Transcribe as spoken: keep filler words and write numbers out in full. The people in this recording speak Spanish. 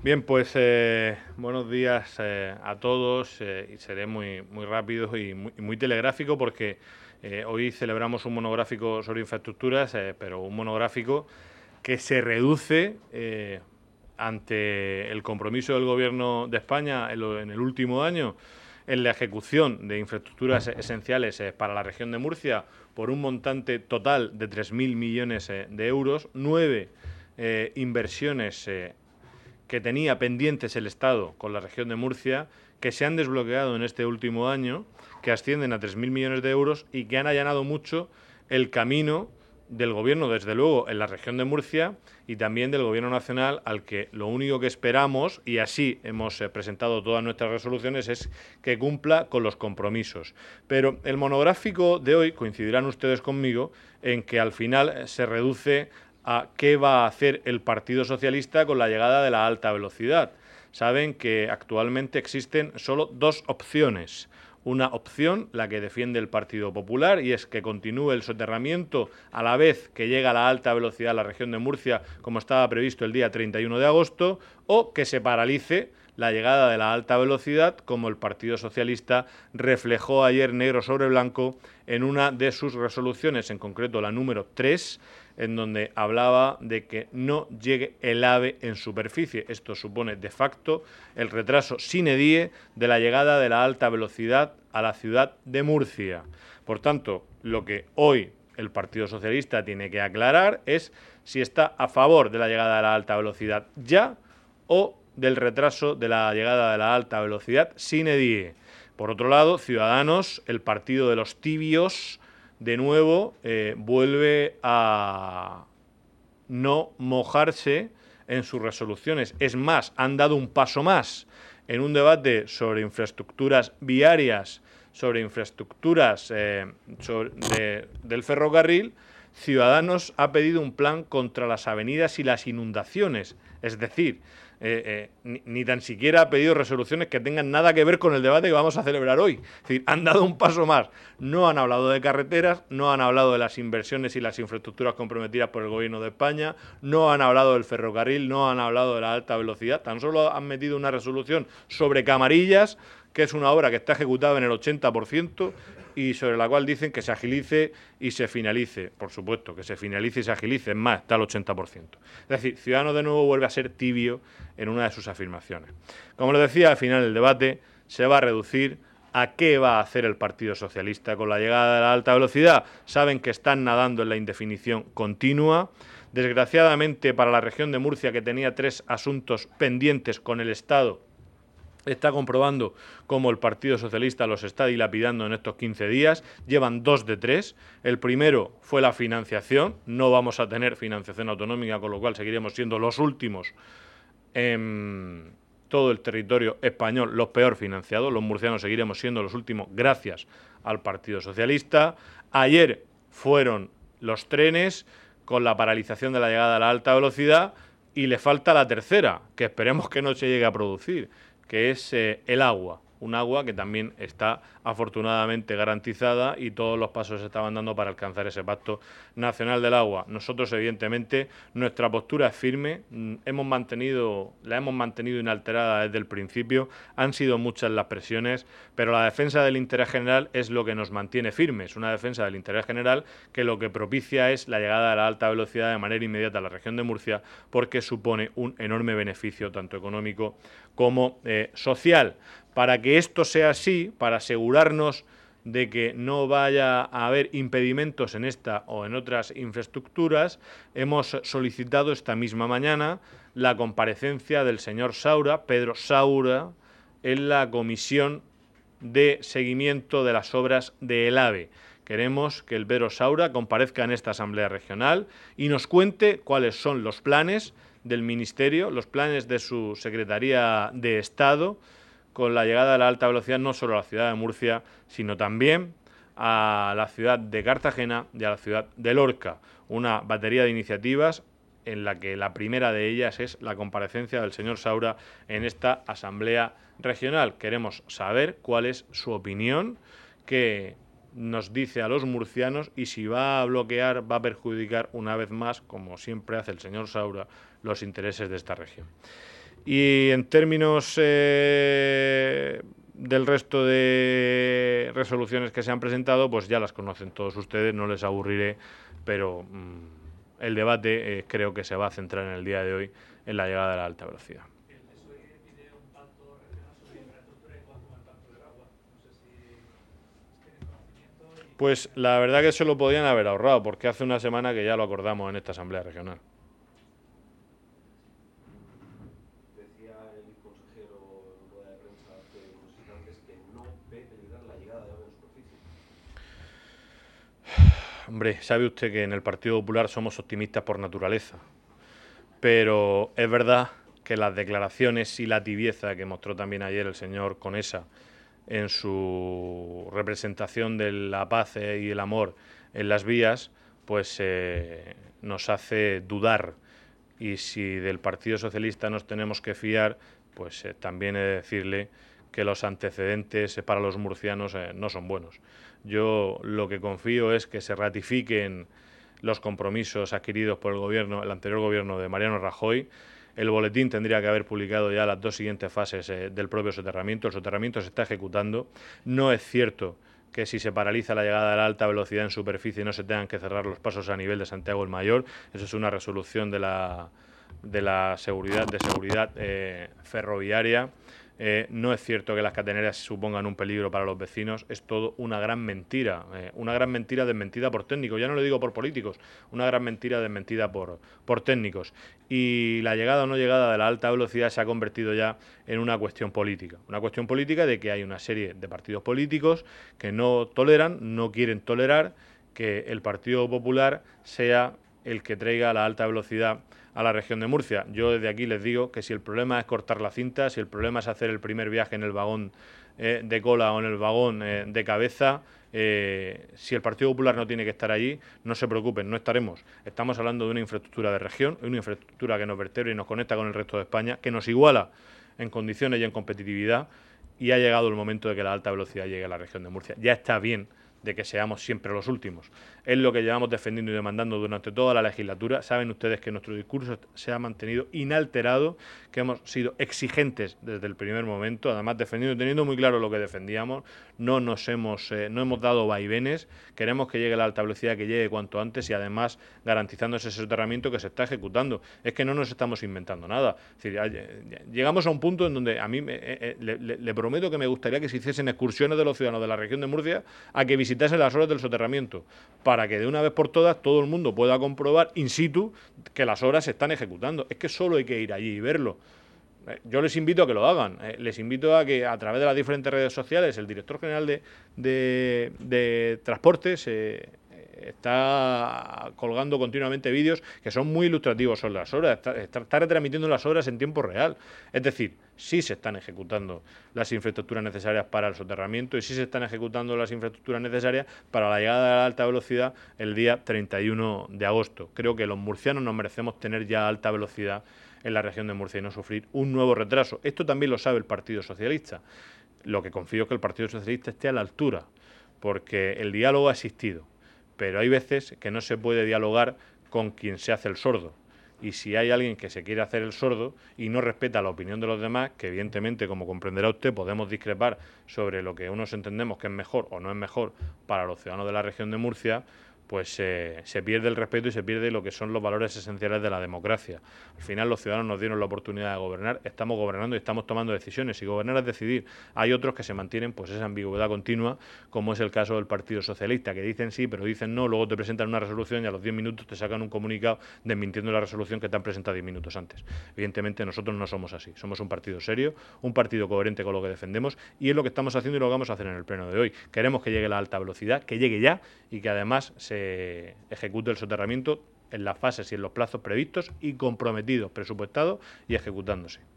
Bien, pues eh, buenos días eh, a todos eh, y seré muy, muy rápido y muy, y muy telegráfico porque eh, hoy celebramos un monográfico sobre infraestructuras, eh, pero un monográfico que se reduce eh, ante el compromiso del Gobierno de España en, lo, en el último año en la ejecución de infraestructuras esenciales eh, para la región de Murcia por un montante total de tres mil millones eh, de euros, nueve eh, inversiones eh, que tenía pendientes el Estado con la región de Murcia, que se han desbloqueado en este último año, que ascienden a tres mil millones de euros y que han allanado mucho el camino del Gobierno, desde luego, en la región de Murcia y también del Gobierno nacional, al que lo único que esperamos, y así hemos eh, presentado todas nuestras resoluciones, es que cumpla con los compromisos. Pero el monográfico de hoy, coincidirán ustedes conmigo, en que al final se reduce a qué va a hacer el Partido Socialista con la llegada de la alta velocidad. Saben que actualmente existen solo dos opciones. Una opción, la que defiende el Partido Popular, y es que continúe el soterramiento a la vez que llega la alta velocidad a la región de Murcia, como estaba previsto el día treinta y uno de agosto, o que se paralice la llegada de la alta velocidad, como el Partido Socialista reflejó ayer negro sobre blanco en una de sus resoluciones, en concreto la número tres, en donde hablaba de que no llegue el AVE en superficie. Esto supone, de facto, el retraso sine die de la llegada de la alta velocidad a la ciudad de Murcia. Por tanto, lo que hoy el Partido Socialista tiene que aclarar es si está a favor de la llegada de la alta velocidad ya o del retraso de la llegada de la alta velocidad sine die. Por otro lado, Ciudadanos, el partido de los tibios, de nuevo eh, vuelve a no mojarse en sus resoluciones. Es más, han dado un paso más en un debate sobre infraestructuras viarias, sobre infraestructuras eh, sobre, de, del ferrocarril. Ciudadanos ha pedido un plan contra las avenidas y las inundaciones. Es decir, eh, eh, ni, ni tan siquiera ha pedido resoluciones que tengan nada que ver con el debate que vamos a celebrar hoy. Es decir, han dado un paso más. No han hablado de carreteras, no han hablado de las inversiones y las infraestructuras comprometidas por el Gobierno de España, no han hablado del ferrocarril, no han hablado de la alta velocidad. Tan solo han metido una resolución sobre Camarillas, que es una obra que está ejecutada en el ochenta por ciento y sobre la cual dicen que se agilice y se finalice. Por supuesto, que se finalice y se agilice, es más, está al ochenta por ciento. Es decir, Ciudadanos de nuevo vuelve a ser tibio en una de sus afirmaciones. Como les decía, al final del debate se va a reducir a qué va a hacer el Partido Socialista con la llegada de la alta velocidad. Saben que están nadando en la indefinición continua. Desgraciadamente, para la región de Murcia, que tenía tres asuntos pendientes con el Estado, está comprobando cómo el Partido Socialista los está dilapidando en estos quince días. Llevan dos de tres. El primero fue la financiación. No vamos a tener financiación autonómica, con lo cual seguiremos siendo los últimos en todo el territorio español, los peor financiados. Los murcianos seguiremos siendo los últimos gracias al Partido Socialista. Ayer fueron los trenes con la paralización de la llegada a la alta velocidad y le falta la tercera, que esperemos que no se llegue a producir, que es eh, el agua, un agua que también está afortunadamente garantizada y todos los pasos se estaban dando para alcanzar ese pacto nacional del agua. Nosotros, evidentemente, nuestra postura es firme, hemos mantenido, la hemos mantenido inalterada desde el principio, han sido muchas las presiones, pero la defensa del interés general es lo que nos mantiene firmes, una defensa del interés general que lo que propicia es la llegada de la alta velocidad de manera inmediata a la región de Murcia, porque supone un enorme beneficio tanto económico como eh, social. Para que esto sea así, para asegurarnos de que no vaya a haber impedimentos en esta o en otras infraestructuras, hemos solicitado esta misma mañana la comparecencia del señor Saura, Pedro Saura, en la comisión de seguimiento de las obras del AVE. Queremos que el Pedro Saura comparezca en esta asamblea regional y nos cuente cuáles son los planes del Ministerio, los planes de su Secretaría de Estado, con la llegada de la alta velocidad no solo a la ciudad de Murcia, sino también a la ciudad de Cartagena y a la ciudad de Lorca. Una batería de iniciativas en la que la primera de ellas es la comparecencia del señor Saura en esta asamblea regional. Queremos saber cuál es su opinión, qué nos dice a los murcianos y si va a bloquear, va a perjudicar una vez más, como siempre hace el señor Saura, los intereses de esta región. Y en términos eh, del resto de resoluciones que se han presentado, pues ya las conocen todos ustedes, no les aburriré, pero mmm, el debate eh, creo que se va a centrar en el día de hoy en la llegada de la alta velocidad. Pues la verdad que se lo podían haber ahorrado, porque hace una semana que ya lo acordamos en esta Asamblea Regional. Decía el consejero en rueda de prensa hace unos instantes que no ve peligrar la llegada de agua en superficie. Hombre, sabe usted que en el Partido Popular somos optimistas por naturaleza, pero es verdad que las declaraciones y la tibieza que mostró también ayer el señor Conesa en su representación de la paz y el amor en las vías, pues eh, nos hace dudar. Y si del Partido Socialista nos tenemos que fiar, pues eh, también he de decirle que los antecedentes para los murcianos eh, no son buenos. Yo lo que confío es que se ratifiquen los compromisos adquiridos por el gobierno, el anterior gobierno de Mariano Rajoy. El boletín tendría que haber publicado ya las dos siguientes fases eh, del propio soterramiento. El soterramiento se está ejecutando. No es cierto que si se paraliza la llegada de la alta velocidad en superficie no se tengan que cerrar los pasos a nivel de Santiago el Mayor. Eso es una resolución de la, de la seguridad, de seguridad eh, ferroviaria. Eh, no es cierto que las cateneras supongan un peligro para los vecinos, es todo una gran mentira, eh, una gran mentira desmentida por técnicos, ya no lo digo por políticos, una gran mentira desmentida por, por técnicos. Y la llegada o no llegada de la alta velocidad se ha convertido ya en una cuestión política, una cuestión política de que hay una serie de partidos políticos que no toleran, no quieren tolerar que el Partido Popular sea el que traiga la alta velocidad a la región de Murcia. Yo desde aquí les digo que si el problema es cortar la cinta, si el problema es hacer el primer viaje en el vagón eh, de cola o en el vagón eh, de cabeza, eh, si el Partido Popular no tiene que estar allí, no se preocupen, no estaremos. Estamos hablando de una infraestructura de región, una infraestructura que nos vertebra y nos conecta con el resto de España, que nos iguala en condiciones y en competitividad, y ha llegado el momento de que la alta velocidad llegue a la región de Murcia. Ya está bien de que seamos siempre los últimos. Es lo que llevamos defendiendo y demandando durante toda la legislatura. Saben ustedes que nuestro discurso se ha mantenido inalterado, que hemos sido exigentes desde el primer momento, además defendiendo y teniendo muy claro lo que defendíamos. No nos hemos, eh, no hemos dado vaivenes. Queremos que llegue la alta velocidad, que llegue cuanto antes y además garantizando ese soterramiento que se está ejecutando. Es que no nos estamos inventando nada. Es decir, llegamos a un punto en donde a mí me, eh, le, le, le prometo que me gustaría que se hiciesen excursiones de los ciudadanos de la región de Murcia a que visitasen las obras del soterramiento, para que de una vez por todas todo el mundo pueda comprobar in situ que las obras se están ejecutando. Es que solo hay que ir allí y verlo. Yo les invito a que lo hagan, eh, les invito a que a través de las diferentes redes sociales el director general de, de, de Transportes eh, está colgando continuamente vídeos que son muy ilustrativos sobre las obras, está, está, está retransmitiendo las obras en tiempo real. Es decir, sí se están ejecutando las infraestructuras necesarias para el soterramiento y sí se están ejecutando las infraestructuras necesarias para la llegada de la alta velocidad el día treinta y uno de agosto. Creo que los murcianos nos merecemos tener ya alta velocidad en la región de Murcia y no sufrir un nuevo retraso. Esto también lo sabe el Partido Socialista. Lo que confío es que el Partido Socialista esté a la altura, porque el diálogo ha existido, pero hay veces que no se puede dialogar con quien se hace el sordo. Y si hay alguien que se quiere hacer el sordo y no respeta la opinión de los demás, que evidentemente, como comprenderá usted, podemos discrepar sobre lo que unos entendemos que es mejor o no es mejor para los ciudadanos de la región de Murcia, pues eh, se pierde el respeto y se pierde lo que son los valores esenciales de la democracia. Al final los ciudadanos nos dieron la oportunidad de gobernar, estamos gobernando y estamos tomando decisiones, y gobernar es decidir. Hay otros que se mantienen pues esa ambigüedad continua, como es el caso del Partido Socialista, que dicen sí, pero dicen no, luego te presentan una resolución y a los diez minutos te sacan un comunicado desmintiendo la resolución que te han presentado diez minutos antes. Evidentemente nosotros no somos así, somos un partido serio, un partido coherente con lo que defendemos, y es lo que estamos haciendo y lo que vamos a hacer en el pleno de hoy. Queremos que llegue la alta velocidad, que llegue ya y que además se ejecute el soterramiento en las fases y en los plazos previstos y comprometidos, presupuestados y ejecutándose.